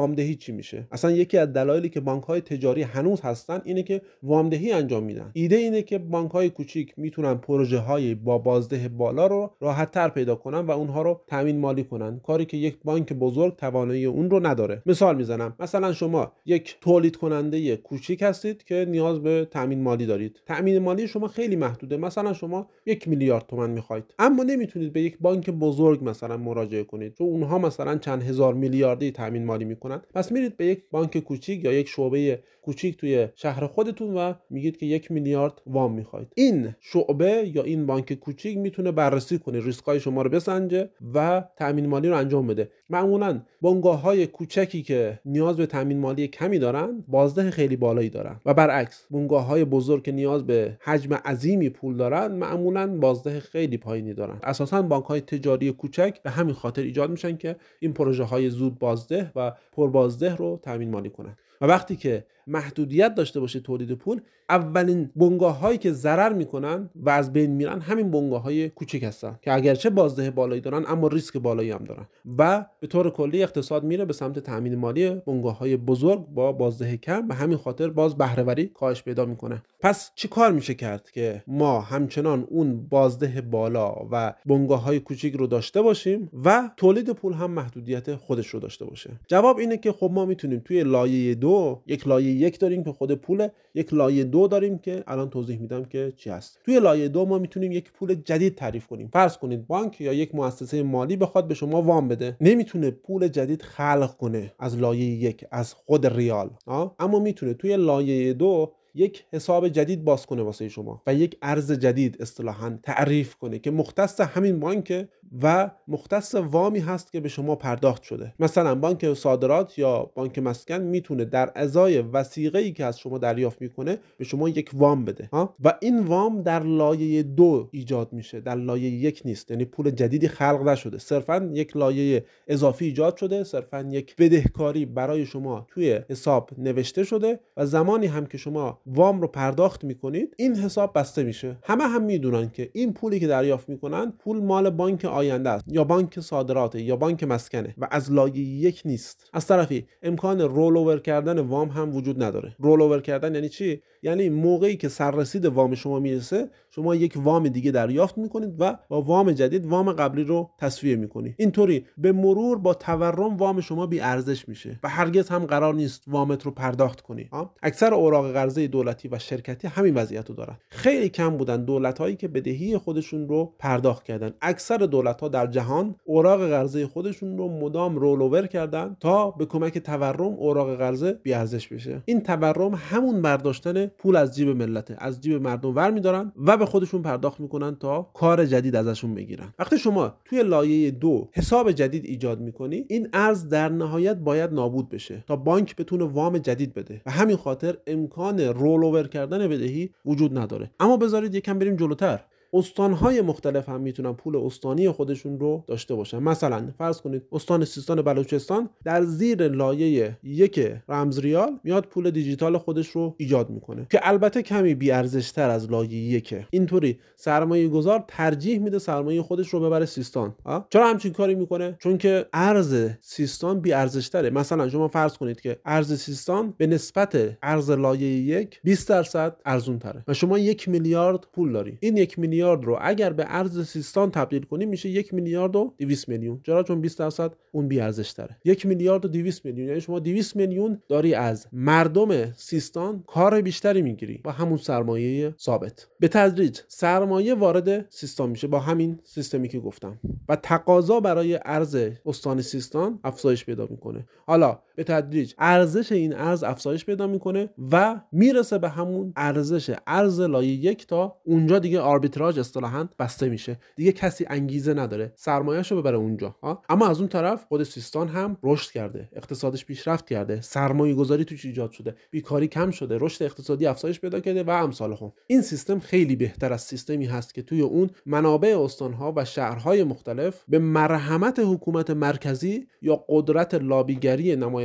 چی میشه. اصلا یکی از دلایلی که بانک‌های تجاری هنوز هستن اینه که وامدهی انجام میدن. ایده اینه که بانک‌های کوچیک میتونن پروژه‌های با بازده بالا رو راحت‌تر پیدا کنن و اونها رو تامین مالی کنن، کاری که یک بانک بزرگ توانایی اون رو نداره. مثال میزنم، مثلا شما یک تولید کننده کوچیک هستید که نیاز به تامین مالی دارید. تامین مالی شما خیلی محدوده، مثلا شما یک میلیارد تومان میخواید، اما نمیتونید به یک بانک بزرگ مثلا مراجعه کنید چون اونها مثلا چند هزار میلیاردی تامین مالی میکنن. پس میرید به یک بانک کوچیک یا یک شعبه کوچیک توی شهر خودتون و میگید که یک میلیارد وام میخواید. این شعبه یا این بانک کوچیک میتونه بررسی کنه، ریسکای شما رو بسنجه و تامین مالی رو انجام بده. معمولا بنگاه‌های کوچکی که نیاز به تامین مالی کمی دارن بازده خیلی بالایی دارن و برعکس بنگاه‌های بزرگ که نیاز به حجم عظیمی پول دارن معمولا بازده خیلی پایینی دارن. اساساً بانک‌های تجاری کوچک به همین خاطر ایجاد میشن که این پروژه‌های زود بازده و پربازده رو تامین مالی کنن. و وقتی که محدودیت داشته باشه تولید پول، اولین بنگاه‌هایی که ضرر میکنن و از بین میرن همین بنگاه‌های کوچک هستن که اگرچه بازده بالایی دارن اما ریسک بالایی هم دارن و به طور کلی اقتصاد میره به سمت تامین مالی بنگاه‌های بزرگ با بازده کم و همین خاطر باز بهره‌وری کاهش پیدا میکنه. پس چی کار میشه کرد که ما همچنان اون بازده بالا و بنگاه‌های کوچیک رو داشته باشیم و تولید پول هم محدودیت خودش رو داشته باشه؟ جواب اینه که خب ما میتونیم توی لایه دو، یک لایه یک داریم که خود پوله، یک لایه دو داریم که الان توضیح میدم که چی هست. توی لایه دو ما میتونیم یک پول جدید تعریف کنیم. فرض کنید بانک یا یک مؤسسه مالی بخواد به شما وام بده، نمیتونه پول جدید خلق کنه از لایه یک، از خود ریال، آه؟ اما میتونه توی لایه دو یک حساب جدید باز کنه واسه شما و یک ارز جدید اصطلاحاً تعریف کنه که مختص همین بانک و مختص وامی هست که به شما پرداخت شده. مثلا بانک صادرات یا بانک مسکن میتونه در ازای وثیقه‌ای که از شما دریافت میکنه به شما یک وام بده ها؟ و این وام در لایه دو ایجاد میشه، در لایه یک نیست. یعنی پول جدیدی خلق نشده، صرفاً یک لایه اضافی ایجاد شده، صرفاً یک بدهکاری برای شما توی حساب نوشته شده و زمانی هم که شما وام رو پرداخت میکنید این حساب بسته میشه. همه هم میدونن که این پولی که دریافت میکنن پول مال بانک آینده است یا بانک صادرات یا بانک مسکنه و از لایه یک نیست. از طرفی امکان رول اوور کردن وام هم وجود نداره. رول اوور کردن یعنی چی؟ یعنی موقعی که سررسید وام شما میرسه شما یک وام دیگه دریافت میکنید و با وام جدید وام قبلی رو تسویه میکنید. اینطوری به مرور با تورم وام شما بی ارزش میشه و هرگز هم قرار نیست وامت رو پرداخت کنی. اکثر اوراق قرضه دولتی و شرکتی همین وضعیت رو دارن. خیلی کم بودن دولت‌هایی که بدهی خودشون رو پرداخت کردن. اکثر دولت‌ها در جهان اوراق قرضه خودشون رو مدام رول اوور کردن تا به کمک تورم اوراق قرضه بی ارزش بشه. این تورم همون برداشتن پول از جیب ملته، از جیب مردم ور می‌دارن و به خودشون پرداخت میکنن تا کار جدید ازشون بگیرن. وقتی شما توی لایه دو حساب جدید ایجاد میکنی این ارز در نهایت باید نابود بشه تا بانک بتونه وام جدید بده و همین خاطر امکان رول اوور کردن بدهی وجود نداره. اما بذارید یکم بریم جلوتر. استان‌های مختلف هم میتونن پول استانی خودشون رو داشته باشن. مثلا فرض کنید استان سیستان بلوچستان در زیر لایه یک رمز ریال میاد پول دیجیتال خودش رو ایجاد میکنه که البته کمی بی ارزش تر از لایه یک. اینطوری سرمایه گذار ترجیح میده سرمایه خودش رو ببره سیستان. ها؟ چرا همچین کاری میکنه؟ چون که ارز سیستان بی ارزش تره. مثلا شما فرض کنید که ارز سیستان به نسبت ارز لایه یک بیست درصد ارزون تره و شما یک میلیارد پول داری. این یک میلیارد رو اگر به ارز سیستان تبدیل کنی میشه یک میلیارد و دویست میلیون. چرا؟ چون بیست درصد اون بی ارزش تره. یک میلیارد و دویست میلیون یعنی شما دویست میلیون داری از مردم سیستان کار بیشتری میگیری با همون سرمایه ثابت. به تدریج سرمایه وارد سیستان میشه با همین سیستمی که گفتم و تقاضا برای ارز استان سیستان افزایش پیدا میکنه. حالا به تدریج ارزش این ارز افزایش پیدا میکنه و میرسه به همون ارزش ارز لایه یک تا اونجا دیگه آربیتراژ اصطلاحاً بسته میشه. دیگه کسی انگیزه نداره سرمایه‌شو ببره اونجا ها؟ اما از اون طرف خود سیستان هم رشد کرده، اقتصادش پیشرفت کرده، سرمایه‌گذاری توش ایجاد شده، بیکاری کم شده، رشد اقتصادی افزایش پیدا کرده و امثال هم. این سیستم خیلی بهتر از سیستمی هست که توی اون منابع استان‌ها و شهرهای مختلف به مرحمت حکومت مرکزی یا قدرت لابیگری نماینده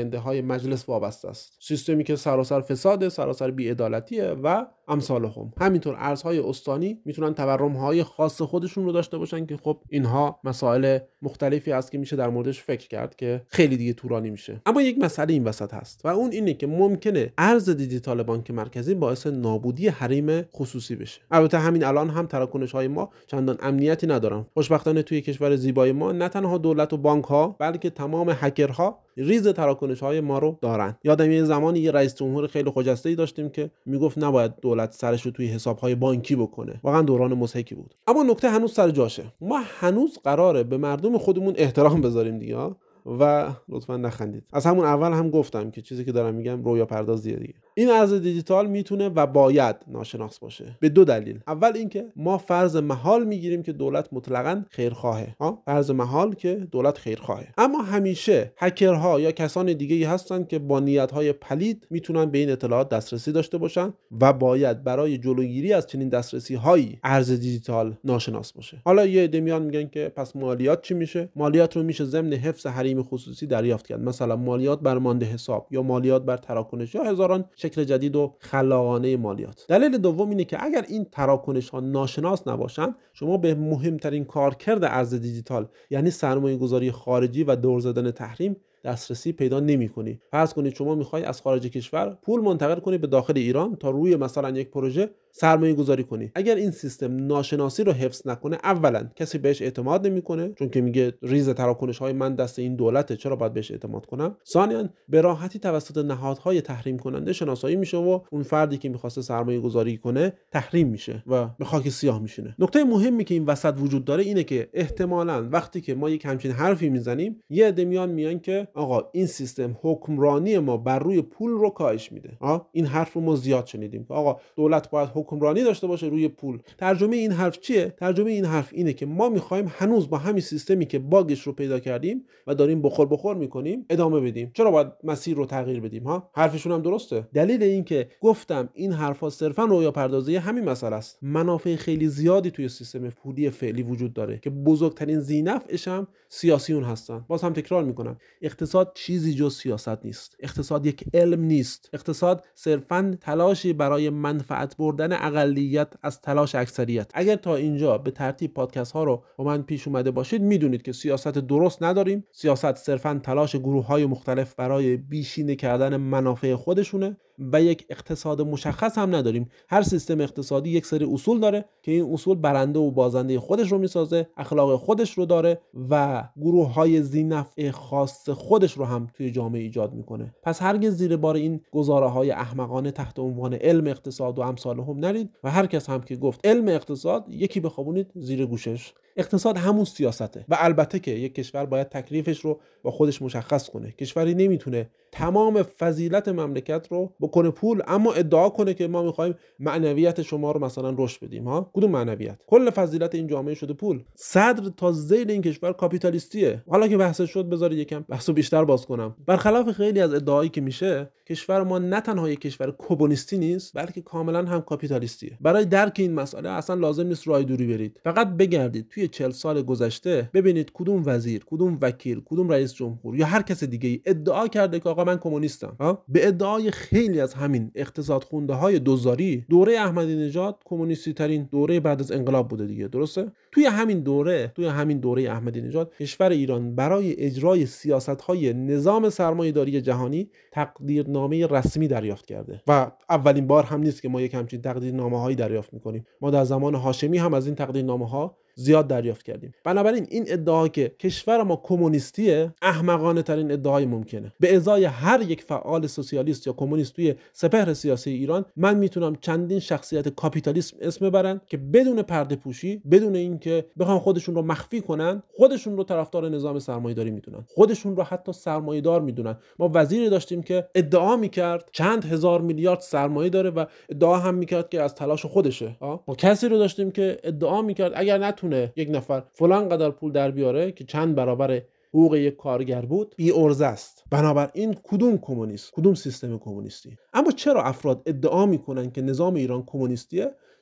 نماینده های مجلس وابسته است. سیستمی که سراسر فساد، سراسر بی‌عدالتیه و امثال هم. همینطور ارزهای استانی میتونن تورم های خاص خودشون رو داشته باشن که خب اینها مسائل مختلفی هست که میشه در موردش فکر کرد که خیلی دیگه طولانی میشه. اما یک مسئله این وسط هست و اون اینه که ممکنه ارز دیجیتال بانک مرکزی باعث نابودی حریم خصوصی بشه. البته همین الان هم تراکنش های ما چندان امنیتی ندارن. خوشبختانه توی کشور زیبای ما نه تنها دولت و بانک ها بلکه تمام هکرها ریز تراکنش های ما رو دارن. یادم یه زمانی یه رئیس جمهور خیلی خجسته‌ای داشتیم که میگفت نباید دولت سرش رو توی حساب های بانکی بکنه. واقعا دوران مضحکی بود. اما نکته هنوز سر جاشه. ما هنوز قراره به مردم خودمون احترام بذاریم دیگه. و لطفا نخندید. از همون اول هم گفتم که چیزی که دارم میگم رویا پردازیه دیگه. این ارز دیجیتال میتونه و باید ناشناس باشه به دو دلیل. اول اینکه ما فرض محال میگیریم که دولت مطلقاً خیرخواهه. ها فرض محال که دولت خیرخواهه. اما همیشه هکرها یا کسان دیگه‌ای هستن که با نیت‌های پلید میتونن به این اطلاعات دسترسی داشته باشن و باید برای جلوگیری از چنین دسترسی‌هایی ارز دیجیتال ناشناس باشه. حالا یه عده میان میگن که پس مالیات چی میشه؟ مالیات رو میشه ضمن حفظ حریم خصوصی دریافت کرد. مثلا مالیات بر مانده حساب یا مالیات بر تراکنش یا هزاران شکل جدید و خلاقانه مالیات. دلیل دوم اینه که اگر این تراکنش ها ناشناس نباشن شما به مهمترین کارکرد ارز دیجیتال یعنی سرمایه گذاری خارجی و دور زدن تحریم دسترسی پیدا نمی‌کنی. فرض کنید شما می‌خوای از خارج کشور پول منتقل کنی به داخل ایران تا روی مثلا یک پروژه سرمایه گذاری کنی. اگر این سیستم ناشناسی رو حفظ نکنه، اولا کسی بهش اعتماد نمی‌کنه چون که میگه ریز تراکنش‌های من دست این دولته، چرا باید بهش اعتماد کنم؟ ثانیاً به راحتی توسط نهادهای تحریم کننده شناسایی میشه و اون فردی که می‌خواسته سرمایه گذاری کنه تحریم میشه و به خاک سیاه میشینه. نکته مهمی که این وسط وجود داره اینه که احتمالاً وقتی که ما یک همچین حرفی میزنیم یه عده میان میان که آقا این سیستم حکمرانی ما بر روی پول رو کاهش میده. آ این حرف رو ما زیاد شنیدیم که آقا دولت باید حکمرانی داشته باشه روی پول. ترجمه این حرف چیه؟ ترجمه این حرف اینه که ما میخوایم هنوز با همین سیستمی که باگش رو پیدا کردیم و داریم بخور بخور میکنیم ادامه بدیم. چرا باید مسیر رو تغییر بدیم؟ ها حرفشون هم درسته. دلیل این که گفتم این حرفا صرفا رویا پردازی همین مسئله است. منافع خیلی زیادی توی سیستم پولی فعلی وجود داره که بزرگترین ذینفعش هم سیاسیون هستن. باز هم تکرار میکنم، اقتصاد چیزی جز سیاست نیست. اقتصاد یک علم نیست. اقتصاد صرفاً تلاشی برای منفعت بردن اقلیت از تلاش اکثریت. اگر تا اینجا به ترتیب پادکست ها رو با من پیش اومده باشید میدونید که سیاست درست نداریم. سیاست صرفاً تلاش گروه های مختلف برای بیشینه کردن منافع خودشونه و یک اقتصاد مشخص هم نداریم. هر سیستم اقتصادی یک سری اصول داره که این اصول برنده و بازنده خودش رو میسازه، اخلاق خودش رو داره و گروه‌های ذی‌نفع خاص خودش رو هم توی جامعه ایجاد میکنه. پس هرگز زیر بار این گزاره‌های احمقانه تحت عنوان علم اقتصاد و امثال هم نرید و هر کس هم که گفت علم اقتصاد یکی بخوابونید زیر گوشش. اقتصاد همون سیاسته و البته که یک کشور باید تکلیفش رو با خودش مشخص کنه. کشوری نمیتونه تمام فضیلت مملکت رو بکنه پول اما ادعا کنه که ما میخوایم معنویت شما رو مثلا رشد بدیم. ها کدوم معنویت؟ کل فضیلت این جامعه شده پول. صدر تا ذیل این کشور کاپیتالیستیه. حالا که بحث شد بذارید یکم بحثو بیشتر باز کنم. برخلاف خیلی از ادعایی که میشه، کشور ما نه تنها یک کشور کمونیستی نیست بلکه کاملا هم کاپیتالیستیه. برای درک این مسئله اصلا لازم نیست راه دوری برید. فقط بگردید توی چهل سال گذشته ببینید کدوم وزیر، کدوم وکیل، کدوم رئیس جمهور یا هر کس دیگه‌ای ادعا کرده که آقا من کمونیستم. ها به ادعای خیلی از همین اقتصاد خونده های دوزاری دوره احمدی نژاد کمونیستی ترین دوره بعد از انقلاب بوده دیگه، درسته؟ توی همین دوره توی همین دوره احمدی نژاد کشور ایران برای اجرای سیاست‌های نظام سرمایه‌داری جهانی تقدیرنامه رسمی دریافت کرده و اولین بار هم نیست که ما یک همچین تقدیرنامه‌هایی دریافت می‌کنیم. ما در زمان هاشمی هم از این تقدیرنامه‌ها زیاد دریافت کردیم. بنابراین این ادعا که کشور ما کمونیستیه احمقانه ترین ادعای ممکنه. به ازای هر یک فعال سوسیالیست یا کمونیست توی سپهر سیاسی ایران من میتونم چندین شخصیت کاپیتالیسم اسم ببرن که بدون پرده پوشی، بدون اینکه بخوام خودشون رو مخفی کنن، خودشون رو طرفدار نظام سرمایه‌داری میدونن، خودشون رو حتی سرمایه‌دار میدونن. ما وزیری داشتیم که ادعا میکرد چند هزار میلیارد سرمایه داره و ادعا هم میکرد که از تلاش خودشه. ما کسی رو داشتیم که ادعا میکرد اگر نتونه یک نفر فلان قدر پول در بیاره که چند برابر حقوق یک کارگر بود، بی ارزه است. بنابراین کدوم کمونیست، کدوم سیستم کمونیستی؟ اما چرا افراد ادعا میکنن که نظام ایران کمونیستیه؟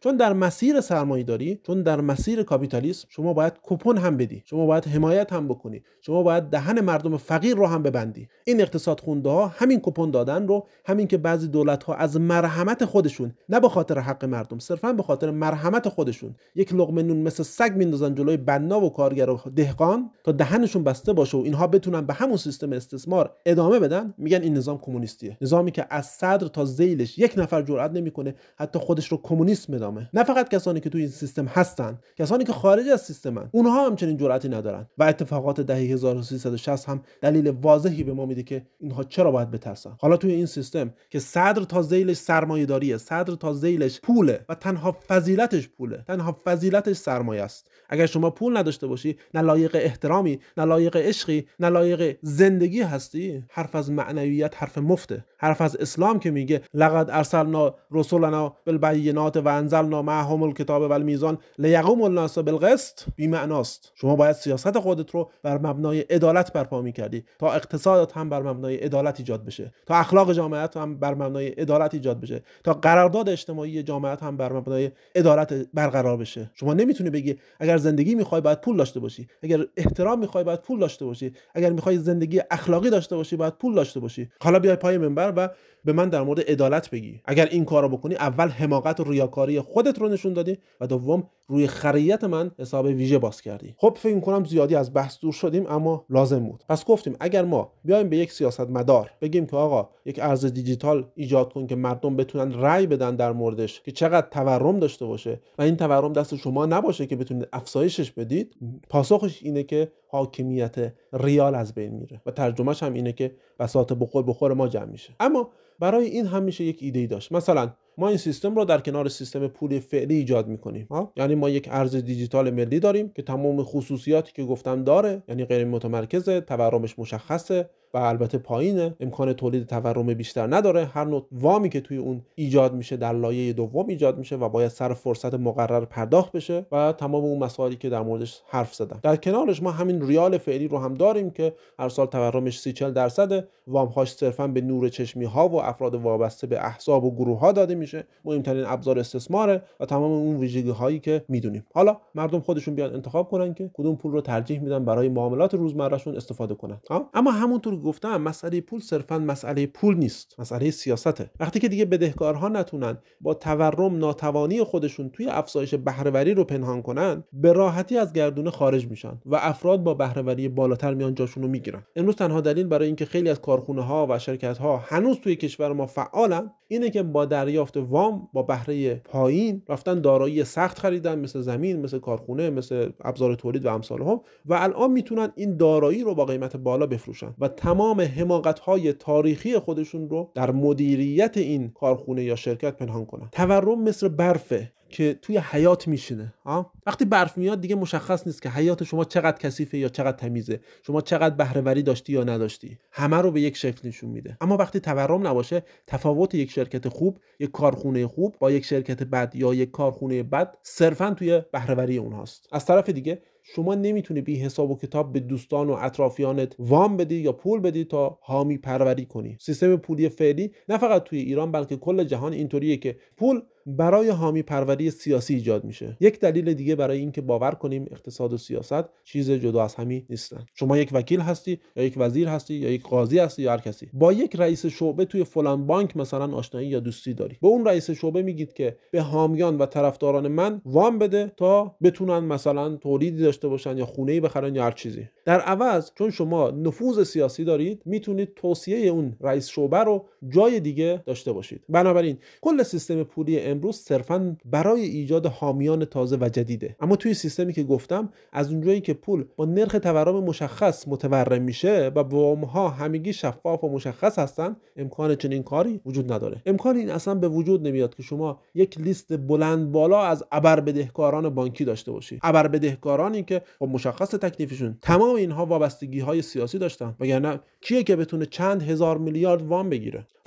چون در مسیر سرمایه‌داری، چون در مسیر کاپیتالیسم شما باید کوپن هم بدی، شما باید حمایت هم بکنی، شما باید دهن مردم فقیر رو هم ببندی. این اقتصاد خونده ها همین کوپن دادن رو، همین که بعضی دولت ها از مرحمت خودشون، نه به خاطر حق مردم، صرفا به خاطر مرحمت خودشون، یک لقمه نون مثل سگ میندازن جلوی بنا و کارگر و دهقان تا دهنشون بسته باشه و اینها بتونن به همون سیستم استثمار ادامه بدن. میگن این نظام کمونیستیه، نظامی که از صدر تا ذیلش یک نفر جرئت نمیکنه حتی خودش رو کمونیست بدامه. نه فقط کسانی که توی این سیستم هستن، کسانی که خارج از سیستمن، اونها هم چنین جرئتی ندارن. و اتفاقات دهه هزار و سیصد و شصت هم دلیل واضحی به ما میده که اینها چرا باید بترسن. حالا توی این سیستم که صدر تا ذیلش سرمایه‌داریه، صدر تا ذیلش پوله و تنها فضیلتش پوله، تنها فضیلتش سرمایه است. اگر شما پول نداشته باشی، نه لایق احترامی، نه لایق عشقی، نه لایق زندگی هستی، حرف از معنویت حرف مفته. حرف از اسلام که میگه لقد ارسلنا رسولنا بالبینات و انزلنا معهم الکتاب والمیزان لیقوم الناس بالقسط بی معناست. شما باید سیاست خودت رو بر مبنای عدالت برپا می‌کردی تا اقتصادت هم بر مبنای عدالت ایجاد بشه، تا اخلاق جامعه هم بر مبنای عدالت ایجاد بشه، تا قرارداد اجتماعی جامعه هم بر مبنای عدالت برقرار بشه. شما نمیتونی بگی اگر زندگی می‌خوای باید پول داشته باشی، اگر احترام می‌خوای باید پول داشته باشی، اگر می‌خوای زندگی اخلاقی داشته باشی باید پول داشته باشی. حالا بیای پای منبر و به من در مورد عدالت بگی. اگر این کارو بکنی، اول حماقت و ریاکاری خودت رو نشون دادی و دوم روی خریت من حساب ویژه باز کردی. خب فکر می‌کنم زیادی از بحث دور شدیم، اما لازم بود. پس گفتیم اگر ما بیایم به یک سیاستمدار بگیم که آقا یک ارز دیجیتال ایجاد کن که مردم بتونن رأی بدن در موردش که چقدر تورم داشته باشه و این تورم دست شما نباشه که بتونید افزایشش بدید، پاسخش اینه که حاکمیت ریال از بین میره و ترجمهش هم اینه که بساط بخور بخور ما جمع میشه. اما برای این هم میشه یک ایده ای داشت. مثلا ما این سیستم رو در کنار سیستم پولی فعلی ایجاد میکنیم ها، یعنی ما یک ارز دیجیتال ملی داریم که تمام خصوصیاتی که گفتم داره، یعنی غیر متمرکزه، تورمش مشخصه و البته پایینه، امکان تولید تورم بیشتر نداره، هر نوع وامی که توی اون ایجاد میشه در لایه دوم ایجاد میشه و باید سر فرصت مقرر پرداخت بشه و تمام اون مسائلی که در موردش حرف زدم. در کنارش ما همین ریال فعلی رو هم داریم که هر سال تورمش سی چهل درصده، وام‌هاش صرفا به نور چشمی ها و افراد وابسته به احزاب و گروه ها داده میشه، مهمترین ابزار استثماره و تمام اون ویژگی هایی که میدونیم. حالا مردم خودشون بیان انتخاب کنن که کدوم پول رو ترجیح میدن برای معاملات روزمرهشون استفاده کنن. اما همونطور که گفتم مسئله پول صرفا مسئله پول نیست، مسئله سیاسته. وقتی که دیگه بدهکارها نتونن با تورم ناتوانی خودشون توی افزایش بهره‌وری رو پنهان کنن، به راحتی از گردونه خارج میشن و افراد با بهره‌وری بالاتر میان جاشون رو میگیرن. امروز تنها دلیل برای اینکه خیلی از کارخونه‌ها و شرکت‌ها هنوز توی کشور ما فعالن اینه که با دریافت وام با بهره پایین رفتن دارایی سخت خریدن، مثل زمین، مثل کارخونه، مثل ابزار تولید و امثال هم، و الان میتونن این دارایی رو با قیمت بالا بفروشن و تمام حماقت‌های تاریخی خودشون رو در مدیریت این کارخونه یا شرکت پنهان کنن. تورم مثل برفه که توی حیات میشینه. ها وقتی برف میاد دیگه مشخص نیست که حیات شما چقدر کثیفه یا چقدر تمیزه، شما چقدر بهره‌وری داشتی یا نداشتی، همه رو به یک شکل نشون میده. اما وقتی تورم نباشه، تفاوت یک شرکت خوب، یک کارخونه خوب با یک شرکت بد یا یک کارخونه بد صرفاً توی بهره‌وری اونهاست. از طرف دیگه شما نمیتونی بی حساب و کتاب به دوستان و اطرافیانت وام بدی یا پول بدی تا حامی پروری کنی. سیستم پولی فعلی نه فقط توی ایران بلکه کل جهان اینطوریه که پول برای حامی پروری سیاسی ایجاد میشه. یک دلیل دیگه برای این که باور کنیم اقتصاد و سیاست چیز جدا از همی نیستن. شما یک وکیل هستی یا یک وزیر هستی یا یک قاضی هستی یا هر کسی، با یک رئیس شعبه توی فلان بانک مثلا آشنایی یا دوستی داری، به اون رئیس شعبه میگید که به حامیان و طرفداران من وام بده تا بتونن مثلا تولیدی داشته باشن یا خونه‌ای بخرن یا هر چیزی. در عوض چون شما نفوذ سیاسی دارید، میتونید توصیه اون رئیس شعبه رو جای دیگه داشته باشید. بنابراین کل سیستم پولی امروز صرفاً برای ایجاد حامیان تازه و جدیده. اما توی سیستمی که گفتم، از اونجایی که پول با نرخ تورم مشخص متورم میشه و وام‌ها همگی شفاف و مشخص هستن، امکان چنین کاری وجود نداره. امکان این اصلا به وجود نمیاد که شما یک لیست بلند بالا از ابر بدهکاران بانکی داشته باشی. ابر بدهکارانی که با مشخص تکلیفشون تمام اینها وابستگی‌های سیاسی داشتن، وگرنه کیه که بتونه چند هزار میلیارد وام بگیره؟ و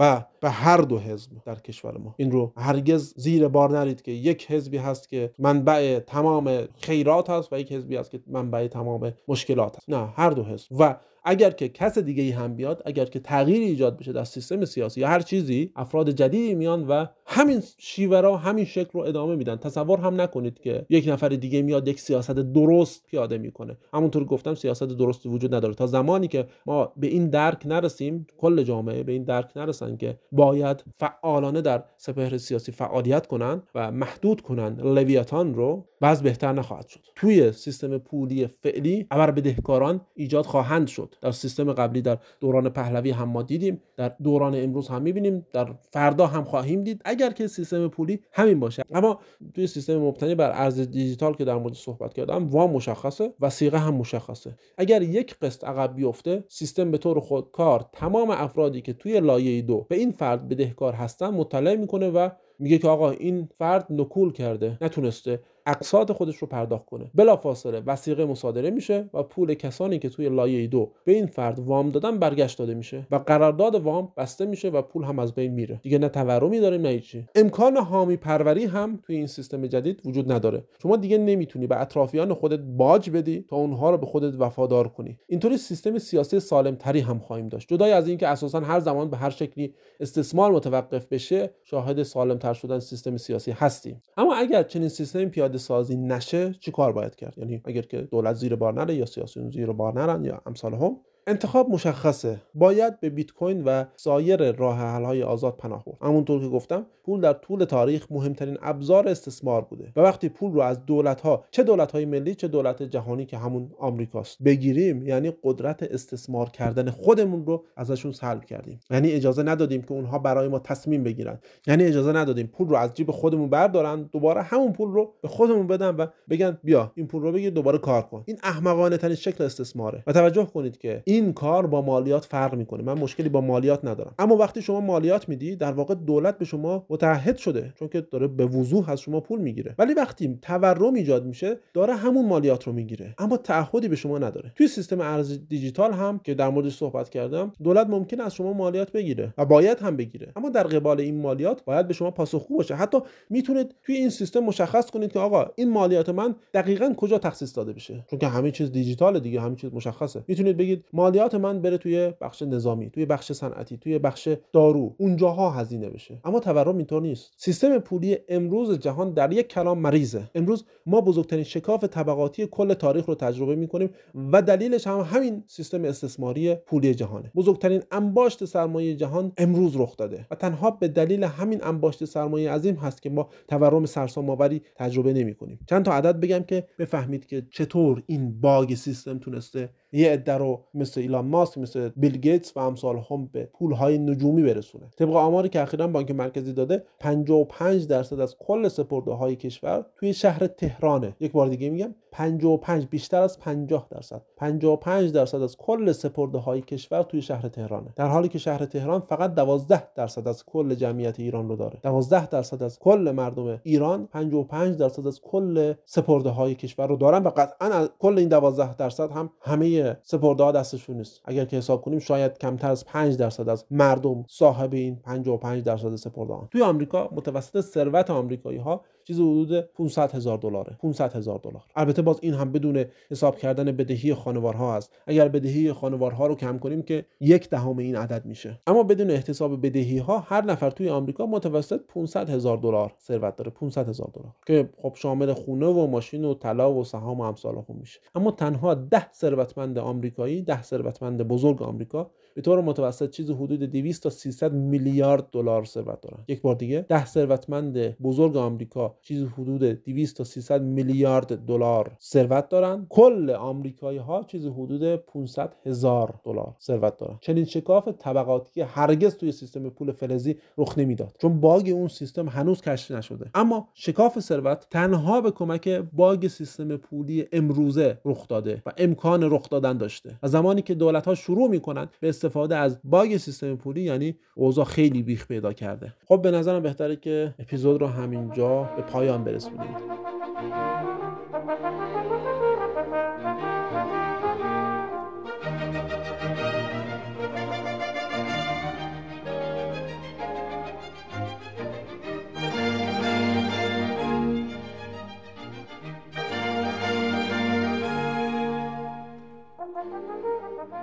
به هر دو حزب در کشور ما. این رو هرگز زیر بار نرید که یک حزبی هست که منبع تمام خیرات هست و یک حزبی هست که منبع تمام مشکلات هست. نه، هر دو حزب. و اگر که کس دیگه ای هم بیاد، اگر که تغییری ایجاد بشه در سیستم سیاسی یا هر چیزی، افراد جدیدی میان و همین شیوه را، همین شکل رو ادامه میدن. تصور هم نکنید که یک نفر دیگه میاد یک سیاست درست پیاده میکنه. همونطور گفتم سیاست درستی وجود نداره. تا زمانی که ما به این درک نرسیم، کل جامعه به این درک نرسن که باید فعالانه در سپهر سیاسی فعالیت کنن و محدود کنن لویاتان رو، باز بهتر نخواهد شد. توی سیستم پولی فعلی ابر بدهکاران ایجاد خواهند شد. در سیستم قبلی در دوران پهلوی هم ما دیدیم، در دوران امروز هم میبینیم، در فردا هم خواهیم دید اگر که سیستم پولی همین باشه. اما توی سیستم مبتنی بر ارز دیجیتال که در مورد صحبت کردم، وام مشخصه، وثیقه هم مشخصه. اگر یک قسط عقب بیفته، سیستم به طور خودکار تمام افرادی که توی لایه دو به این فرد بدهکار هستن مطلع میکنه و میگه که آقا این فرد نکول کرده، نتونسته اقساط خودش رو پرداخت کنه. بلافاصله وثیقه مصادره میشه و پول کسانی که توی لایه دو به این فرد وام دادن برگشت داده میشه و قرارداد وام بسته میشه و پول هم از بین میره. دیگه نه تورمی داریم نه هیچی. امکان حامی پروری هم توی این سیستم جدید وجود نداره. شما دیگه نمیتونی به اطرافیان خودت باج بدی تا اونها رو به خودت وفادار کنی. اینطوری سیستم سیاسی سالم تری هم خواهیم داشت. جدای از اینکه اساسا هر زمان به هر شکلی استثمار متوقف بشه، شاهد سالم تر شدن سیستم سیاسی هستیم. اما اگر چنین سیستمی پیاده سازی نشه، چی کار باید کرد؟ یعنی اگر که دولت زیر بار نره یا سیاسیون زیر بار نرن یا امثال هم، انتخاب مشخصه. باید به بیت کوین و سایر راه حل‌های آزاد پناه برد. همونطور که گفتم، پول در طول تاریخ مهمترین ابزار استثمار بوده و وقتی پول رو از دولت‌ها، چه دولت‌های ملی چه دولت جهانی که همون آمریکاست، بگیریم، یعنی قدرت استثمار کردن خودمون رو ازشون سلب کردیم. یعنی اجازه ندادیم که اونها برای ما تصمیم بگیرن. یعنی اجازه ندادیم پول رو از جیب خودمون بردارن، دوباره همون پول رو به خودمون بدن و بگن بیا این پول رو بگیر دوباره کار کن. این احمقانه ترین شکل استثماره. و توجه کنید که این کار با مالیات فرق میکنه. من مشکلی با مالیات ندارم، اما وقتی شما مالیات میدی، در واقع دولت به شما متعهد شده، چون که داره به وضوح از شما پول میگیره. ولی وقتی تورم ایجاد میشه، داره همون مالیات رو میگیره، اما تعهدی به شما نداره. توی سیستم ارز دیجیتال هم که در موردش صحبت کردم، دولت ممکنه از شما مالیات بگیره و باید هم بگیره، اما در قبال این مالیات باید به شما پاسخگو باشه. حتی میتونید توی این سیستم مشخص کنید که آقا این مالیات من دقیقاً کجا تخصیص داده بشه، چون که همه چیز دیجیتاله دیگه، همه چیز مشخصه. میتونید بگید مالیات من بره توی بخش نظامی، توی بخش صنعتی، توی بخش دارو، اونجاها هزینه بشه. اما تورم اینطور نیست. سیستم پولی امروز جهان در یک کلام مریضه. امروز ما بزرگترین شکاف طبقاتی کل تاریخ رو تجربه می‌کنیم و دلیلش هم همین سیستم استثماری پولی جهانه. بزرگترین انباشت سرمایه جهان امروز رخ داده و تنها به دلیل همین انباشت سرمایه عظیم هست که ما تورم سرسام‌آوری تجربه نمی‌کنیم. چند تا عدد بگم که بفهمید که چطور این باگ سیستم تونسته یه عده رو مثل ایلان ماسک، مثل بیل گیتس و امثال هم به پول‌های نجومی برسونه. طبق آماری که اخیراً بانک مرکزی داده، پنجاه و پنج درصد از کل سپرده‌های کشور توی شهر تهرانه. یک بار دیگه میگم، پنجاه و پنج، بیشتر از پنجاه درصد، پنجاه و پنج درصد از کل سپرده‌های کشور توی شهر تهرانه، در حالی که شهر تهران فقط دوازده درصد از کل جمعیت ایران رو داره. دوازده درصد از کل مردم ایران پنجاه و پنج درصد از کل سپرده‌های کشور رو دارن و قطعاً از کل این دوازده درصد هم همه سپرده‌ها دستشون نیست. اگر که حساب کنیم شاید کمتر از پنج درصد از مردم صاحب این پنجاه و پنج درصد سپرده‌ها. توی آمریکا متوسط ثروت آمریکایی‌ها چیز حدود پانصد هزار دلاره. پانصد هزار دلار. البته باز این هم بدون حساب کردن بدهی خانوارها است. اگر بدهی خانوارها رو کم کنیم که یک دهم این عدد میشه. اما بدون احتساب بدهی ها، هر نفر توی آمریکا متوسط پانصد هزار دلار ثروت داره. پانصد هزار دلار که خب شامل خونه و ماشین و طلا و سهام و امثال هم میشه. اما تنها ده ثروتمند آمریکایی، ده ثروتمند بزرگ آمریکا به طور متوسط چیز حدود دویست تا سیصد میلیارد دلار ثروت دارن. یک بار دیگه، ده ثروتمند بزرگ آمریکا چیز حدود دویست تا سیصد میلیارد دلار ثروت دارن. کل آمریکایی ها چیز حدود پانصد هزار دلار ثروت دارن. چنین شکاف طبقاتی هرگز توی سیستم پول فلزی رخ نمیداد، چون باگ اون سیستم هنوز کشف نشده. اما شکاف ثروت تنها به کمک باگ سیستم پولی امروزه رخ داده و امکان رخ دادن داشته. و زمانی که دولت ها شروع میکنن به استفاده از باگ سیستم پولی، یعنی اوضاع خیلی بیخ پیدا کرده. خب به نظرم بهتره که اپیزود رو همینجا به پایان برسونید.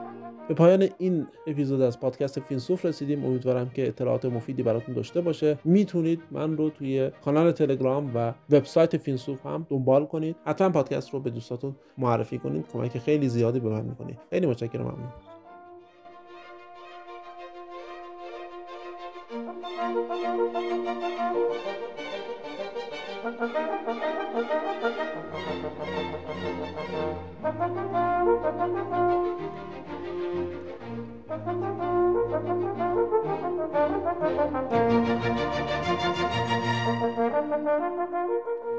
به پایان این اپیزود از پادکست فیلسوف رسیدیم. امیدوارم که اطلاعات مفیدی براتون داشته باشه. میتونید من رو توی کانال تلگرام و وبسایت فیلسوف هم دنبال کنید. حتما پادکست رو به دوستاتون معرفی کنید. کمک خیلی زیادی به من میکنید. خیلی متشکرم. ممنون. Thank you.